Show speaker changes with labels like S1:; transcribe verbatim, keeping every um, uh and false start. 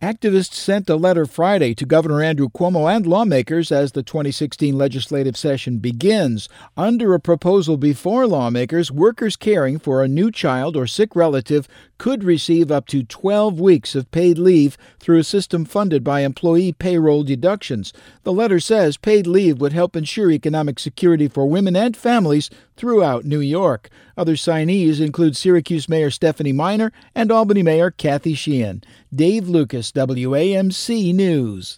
S1: Activists sent a letter Friday to Governor Andrew Cuomo and lawmakers as the twenty sixteen legislative session begins. Under a proposal before lawmakers, workers caring for a new child or sick relative could receive up to twelve weeks of paid leave through a system funded by employee payroll deductions. The letter says paid leave would help ensure economic security for women and families throughout New York. Other signees include Syracuse Mayor Stephanie Miner and Albany Mayor Kathy Sheehan. Dave Lucas, W A M C News.